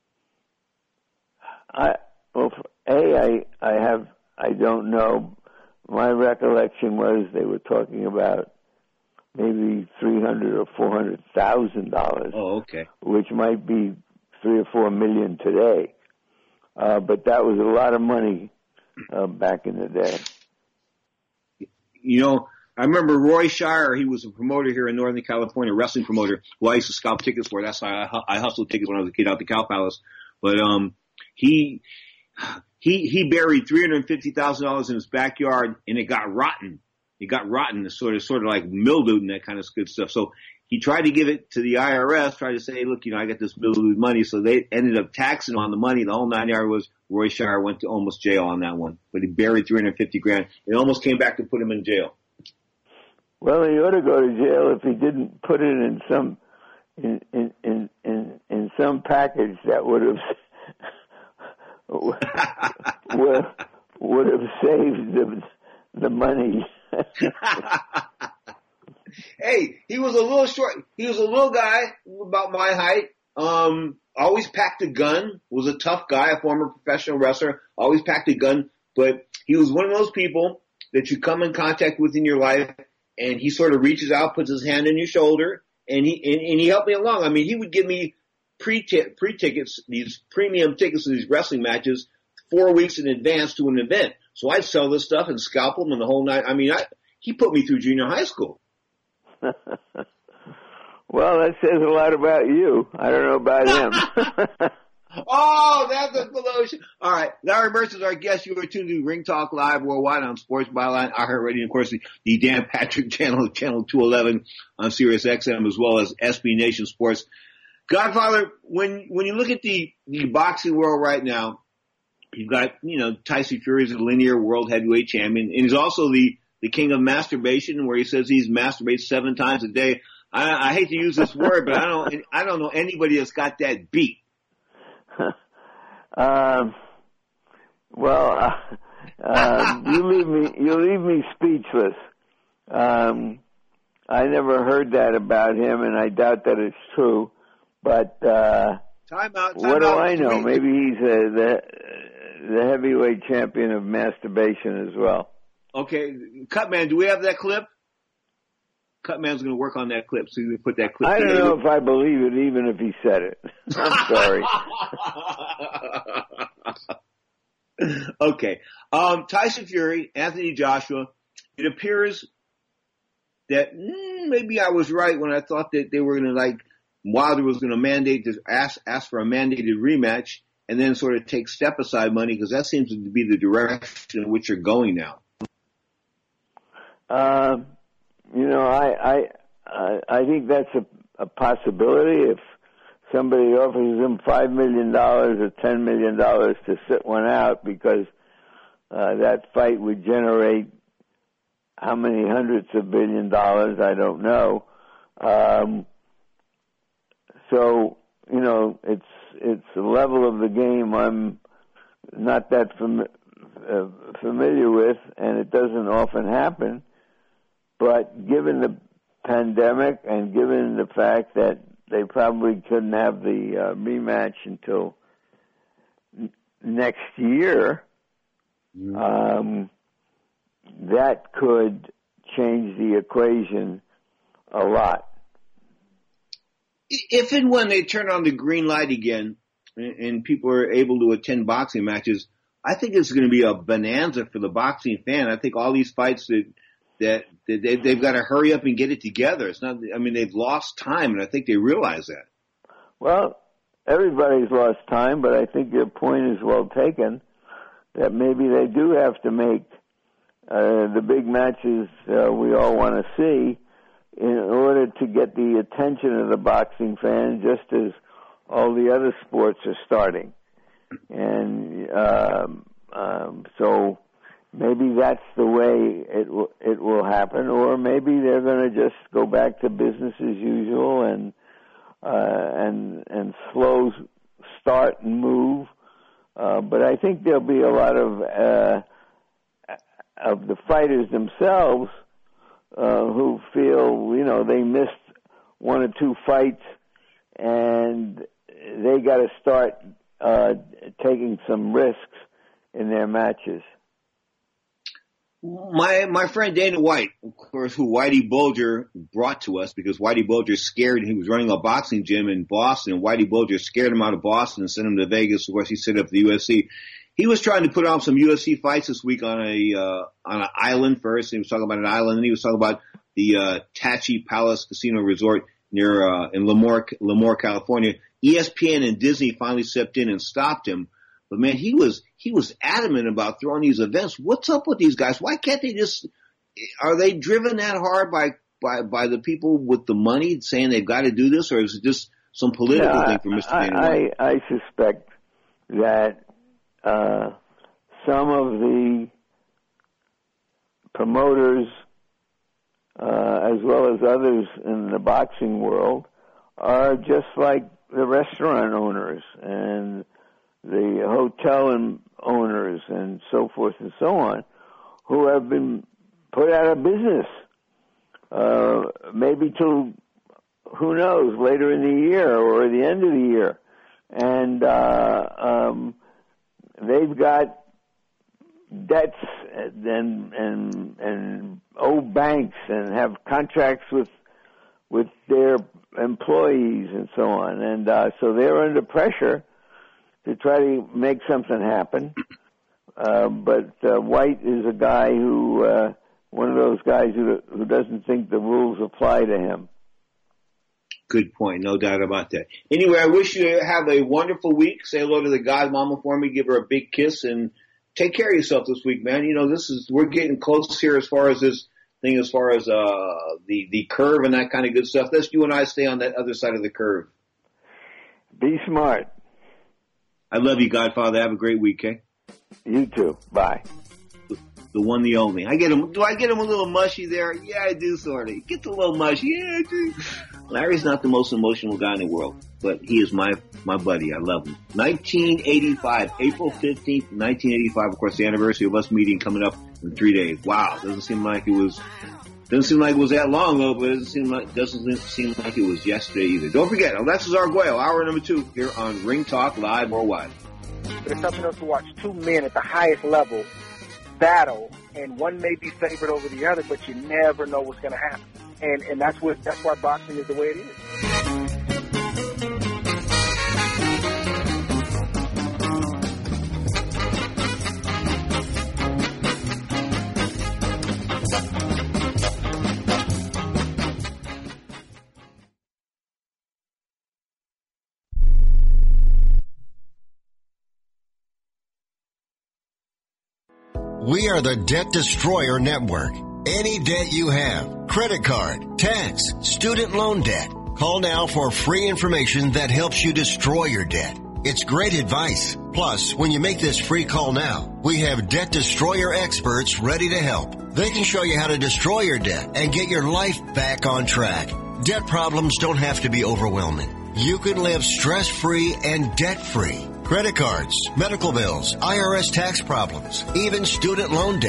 I well, a I I have I don't know. My recollection was they were talking about maybe three hundred or four hundred thousand dollars.
Oh, okay. Which
might be three or four million today. Uh, but that was a lot of money uh, back in the day.
You know, I remember Roy Shire. He was a promoter here in Northern California, a wrestling promoter, who I used to scalp tickets for. That's how I, I hustled tickets when I was a kid out the Cow Palace. But um, he he he buried three hundred fifty thousand dollars in his backyard, and it got rotten. It got rotten, sort of sort of like mildewed and that kind of good stuff. So he tried to give it to the I R S, tried to say, hey, look, you know, I got this mildewed money. So they ended up taxing him on the money. The whole nine yard was Roy Shire went to almost jail on that one. But he buried three hundred fifty grand. It almost came back to put him in jail.
Well, he ought to go to jail if he didn't put it in some in in in in, in some package that would have would, would have saved the the money.
Hey, he was a little short. He was a little guy, about my height. Um, always packed a gun. Was a tough guy, a former professional wrestler. Always packed a gun, but he was one of those people that you come in contact with in your life, and he sort of reaches out, puts his hand on your shoulder, and he and, and he helped me along. I mean, he would give me pre pre tickets, these premium tickets to these wrestling matches, four weeks in advance to an event. So I'd sell this stuff and scalp them and the whole night. I mean, I, he put me through junior high school.
Well, that says a lot about you. I don't know about him.
Oh, that's a promotion. All right. Larry Mercer is our guest. You are tuned to Ring Talk Live worldwide on Sports Byline, iHeartRadio, and of course the, the Dan Patrick channel, channel two eleven on Sirius X M, as well as S B Nation Sports. Godfather, when, when you look at the, the boxing world right now, you've got, you know, Tyson Fury is a linear world heavyweight champion, and he's also the, the king of masturbation, where he says he's masturbates seven times a day. I, I hate to use this word, but I don't, I don't know anybody that's got that beat.
um, well, uh, uh, you leave me, you leave me speechless. Um, I never heard that about him, and I doubt that it's true. But uh,
time out, time
what do
out.
I know? Maybe he's uh, the the heavyweight champion of masturbation as well.
Okay, Cutman, do we have that clip? Cutman's going to work on that clip, so you can put that clip.
I don't
together.
know if I believe it, even if he said it. I'm
sorry. Okay, um, Tyson Fury, Anthony Joshua. It appears that mm, maybe I was right when I thought that they were going to, like, Wilder was going to mandate this, ask ask for a mandated rematch, and then sort of take step aside money, because that seems to be the direction in which you're going now.
Uh, you know, I, I, I think that's a, a possibility. If somebody offers him five million dollars or ten million dollars to sit one out, because uh, that fight would generate how many hundreds of billion dollars, I don't know. Um, so, you know, it's, it's a level of the game I'm not that fam- uh, familiar with, and it doesn't often happen. But given the pandemic, and given the fact that they probably couldn't have the uh, rematch until n- next year, mm-hmm. um, that could change the equation a lot.
If and when they turn on the green light again and, and people are able to attend boxing matches, I think it's going to be a bonanza for the boxing fan. I think all these fights that that, that they, they've got to hurry up and get it together. It's not. I mean, they've lost time, and I think they realize that.
Well, everybody's lost time, but I think your point is well taken. That maybe they do have to make uh, the big matches uh, we all want to see in order to get the attention of the boxing fan, just as all the other sports are starting. And um, um, so maybe that's the way it will, it will happen, or maybe they're going to just go back to business as usual and uh, and and slow start and move. Uh, but I think there'll be a lot of uh, of the fighters themselves uh, who feel, you know, they missed one or two fights and they got to start uh, taking some risks in their matches.
My my friend Dana White, of course, who Whitey Bulger brought to us because Whitey Bulger scared him. He was running a boxing gym in Boston, and Whitey Bulger scared him out of Boston and sent him to Vegas. Of course, he set up the U F C. He was trying to put on some U F C fights this week on a uh, on an island first. He was talking about an island, and he was talking about the uh, Tachi Palace Casino Resort near uh, in Lemoore, Lemoore, California. E S P N and Disney finally stepped in and stopped him. But man, he was he was adamant about throwing these events. What's up with these guys? Why can't they just? Are they driven that hard by by by the people with the money saying they've got to do this, or is it just some political
yeah,
thing for Mister
I,
Dana White?
I, I suspect that uh, some of the promoters, uh, as well as others in the boxing world, are just like the restaurant owners and the hotel and owners and so forth and so on, who have been put out of business, uh, maybe till, who knows, later in the year or the end of the year. And uh, um, they've got debts and, and, and owe banks and have contracts with with their employees and so on. And uh, so they're under pressure to try to make something happen. Uh, but uh, White is a guy who, uh, one of those guys who, who doesn't think the rules apply to him.
Good point, no doubt about that. Anyway, I wish you have a wonderful week. Say hello to the godmama for me, give her a big kiss, and take care of yourself this week, man. You know, this is, we're getting close here as far as this thing, as far as uh the, the curve and that kind of good stuff. Let's you and I stay on that other side of the curve.
Be smart.
I love you, Godfather. Have a great week, eh?
You too. Bye.
The, the one, the only. I get him. Do I get him a little mushy there? Yeah, I do, sort of. Gets a little mushy. Yeah, I do. Larry's not the most emotional guy in the world, but he is my my buddy. I love him. nineteen eighty-five, April fifteenth, nineteen eighty-five. Of course, the anniversary of us meeting coming up in three days. Wow, doesn't seem like it was. Doesn't seem like it was that long ago, but it doesn't seem like doesn't seem like it was yesterday either. Don't forget, Alexis Arguello, hour number two here on Ring Talk Live Worldwide.
But it's something else to watch two men at the highest level battle, and one may be favored over the other, but you never know what's going to happen. And and that's what that's why boxing is the way it is.
We are the Debt Destroyer Network. Any debt you have, credit card, tax, student loan debt, call now for free information that helps you destroy your debt. It's great advice. Plus, when you make this free call now, we have Debt Destroyer experts ready to help. They can show you how to destroy your debt and get your life back on track. Debt problems don't have to be overwhelming. You can live stress-free and debt-free. Credit cards, medical bills, I R S tax problems, even student loan debt.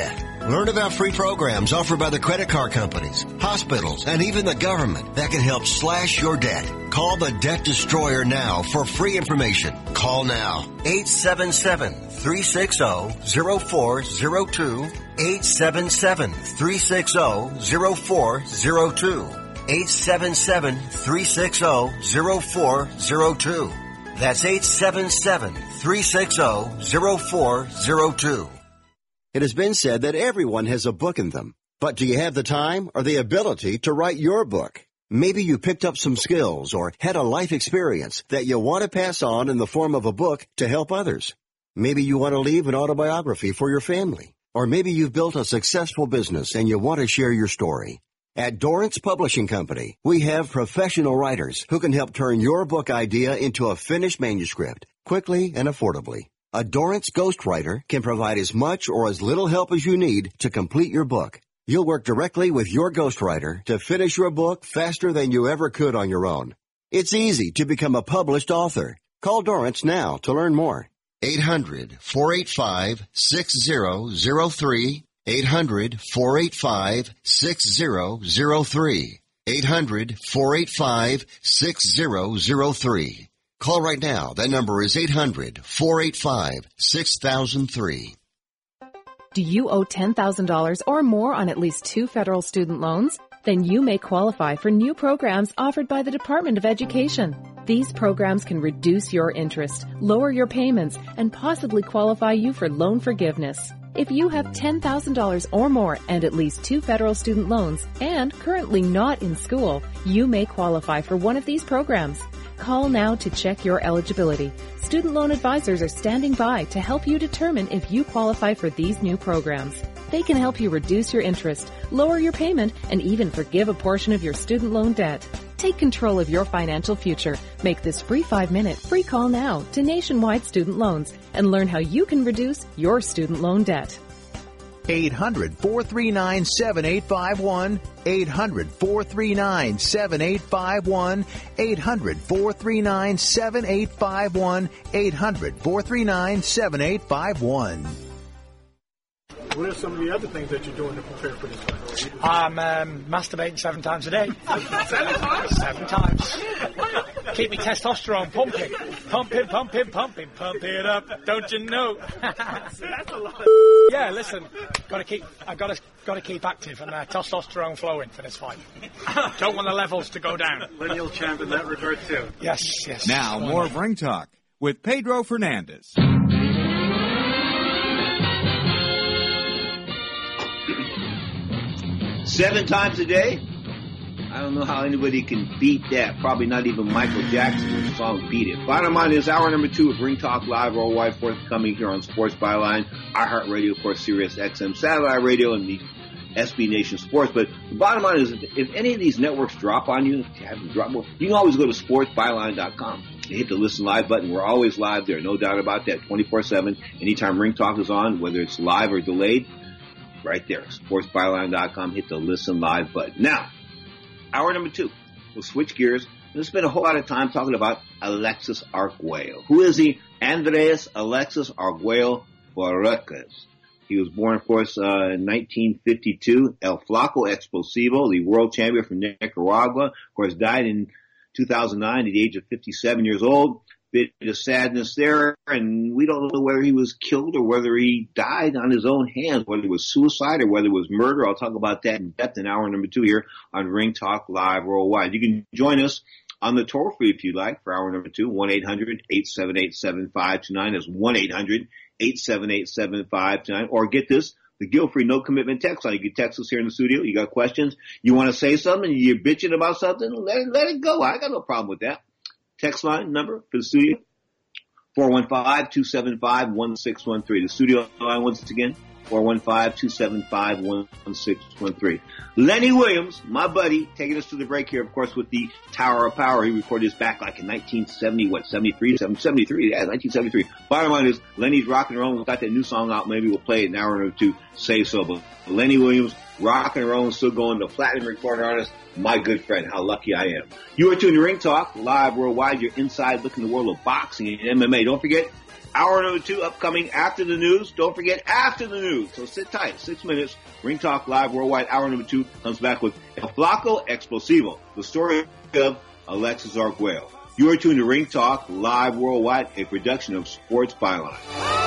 Learn about free programs offered by the credit card companies, hospitals, and even the government that can help slash your debt. Call the Debt Destroyer now for free information. Call now. eight seven seven, three six zero, zero four zero two. eight seven seven, three six zero, zero four zero two. eight seven seven, three six zero, zero four zero two. That's eight seven seven, three six zero, zero four zero two.
It has been said that everyone has a book in them. But do you have the time or the ability to write your book? Maybe you picked up some skills or had a life experience that you want to pass on in the form of a book to help others. Maybe you want to leave an autobiography for your family. Or maybe you've built a successful business and you want to share your story. At Dorrance Publishing Company, we have professional writers who can help turn your book idea into a finished manuscript quickly and affordably. A Dorrance ghostwriter can provide as much or as little help as you need to complete your book. You'll work directly with your ghostwriter to finish your book faster than you ever could on your own. It's easy to become a published author. Call Dorrance now to learn more.
eight hundred, four eight five, six zero zero three. eight hundred, four eight five, six zero zero three. eight hundred, four eight five, six zero zero three. Call right now. That number is eight hundred, four eight five, six thousand three.
Do you owe ten thousand dollars or more on at least two federal student loans? Then you may qualify for new programs offered by the Department of Education. These programs can reduce your interest, lower your payments, and possibly qualify you for loan forgiveness. If you have ten thousand dollars or more and at least two federal student loans and currently not in school, you may qualify for one of these programs. Call now to check your eligibility. Student loan advisors are standing by to help you determine if you qualify for these new programs. They can help you reduce your interest, lower your payment, and even forgive a portion of your student loan debt. Take control of your financial future. Make this free five-minute free call now to Nationwide Student Loans and learn how you can reduce your student loan debt.
eight hundred, four three nine, seven eight five one. eight hundred, four three nine, seven eight five one. eight hundred, four three nine, seven eight five one. eight hundred, four three nine, seven eight five one.
What are some of the other things that you're doing to prepare for this fight?
I'm um, masturbating seven times a day. Seven times? Seven times. Keep me testosterone pumping. Pumping, pumping, pumping. Pump it up, don't you know?
That's a lot of...
Yeah, listen, gotta keep, I gotta, gotta keep active and uh, testosterone flowing for this fight. Don't want the levels to go down.
Lineal champ in that regard, too.
Yes, yes.
Now, more of Ring Talk with Pedro Fernandez.
Seven times a day? I don't know how anybody can beat that. Probably not even Michael Jackson's song Beat It. Bottom line is hour number two of Ring Talk Live Worldwide, forthcoming here on Sports Byline, iHeartRadio, of course, Sirius X M Satellite Radio, and the S B Nation Sports. But the bottom line is, if any of these networks drop on you, if you have to drop, you can always go to sports byline dot com. You hit the listen live button. We're always live there, no doubt about that, twenty-four seven. Anytime Ring Talk is on, whether it's live or delayed, right there, sports byline dot com. Hit the listen live button. Now, hour number two, we'll switch gears. We'll spend a whole lot of time talking about Alexis Arguello. Who is he? Andres Alexis Arguello Borraquez. He was born, of course, uh, in nineteen fifty-two. El Flaco Explosivo, the world champion from Nicaragua. Of course, died in two thousand nine at the age of fifty-seven years old. Bit of sadness there, and we don't know whether he was killed or whether he died on his own hands, whether it was suicide or whether it was murder. I'll talk about that in depth in hour number two here on Ring Talk Live Worldwide. You can join us on the toll free if you'd like for hour number two, one eight hundred, eight seven eight, seven five two nine. That's one eight hundred, eight seven eight, seven five two nine. Or get this, the guilt-free no-commitment text line. You can text us here in the studio. You got questions, you want to say something, you're bitching about something, let it, let it go. I got no problem with that. Text line number for the studio, four one five, two seven five, one six one three. The studio line once again, four one five, two seven five, one six one three. Lenny Williams, my buddy, taking us to the break here, of course, with the Tower of Power. He recorded this back like in nineteen seventy, what, seventy-three? seventy-three, yeah, nineteen seventy-three. Bottom line is, Lenny's rocking and rolling. We've got that new song out. Maybe we'll play it in an hour or two, Say So. But Lenny Williams, rocking and rolling, still going, the platinum recorder artist. My good friend, how lucky I am. You are tuned to Ring Talk Live Worldwide. You're inside looking at the world of boxing and M M A. Don't forget, Hour number two upcoming after the news. Don't forget after the news. So sit tight. Six minutes. Ring Talk Live Worldwide. Hour number two comes back with El Flaco Explosivo, the story of Alexis Arguello. You are tuned to Ring Talk Live Worldwide, a production of Sports Byline.